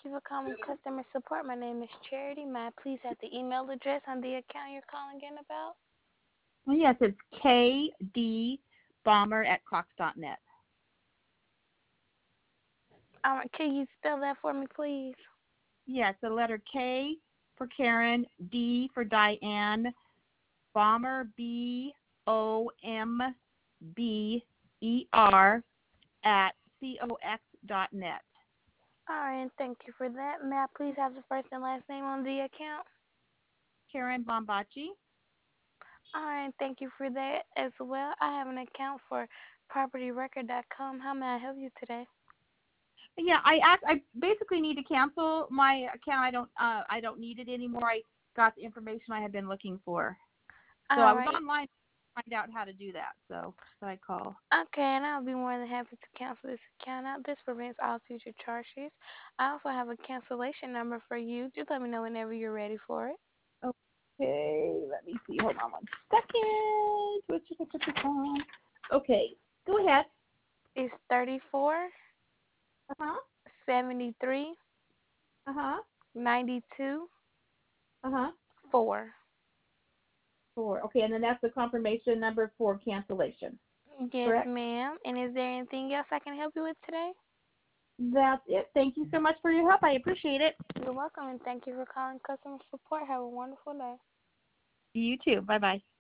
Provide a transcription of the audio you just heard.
you for calling customer support. My name is Charity. May I please have the email address on the account you're calling in about? Yes, it's kdbomber@cox.net. Can you spell that for me, please? Yes, the letter K for Karen, D for Diane, Bomber, BOMBER @cox.net. All right, and thank you for that. May I please have the first and last name on the account? Karen Bombachi. All right, thank you for that as well. I have an account for propertyrecord.com. How may I help you today? Yeah, I basically need to cancel my account. I don't need it anymore. I got the information I had been looking for. So I All was right. online to find out how to do that. So I call. Okay, and I'll be more than happy to cancel this account out. This prevents all future charges. I also have a cancellation number for you. Just let me know whenever you're ready for it. Okay, let me see. Hold on 1 second. Okay, go ahead. It's 34 Uh-huh. 73 Uh-huh. 92 Uh-huh. 4. 4. Okay, and then that's the confirmation number for cancellation. Yes, Correct? ma'am. And is there anything else I can help you with today? That's it. Thank you so much for your help. I appreciate it. You're welcome, and thank you for calling customer support. Have a wonderful day. You too. Bye-bye.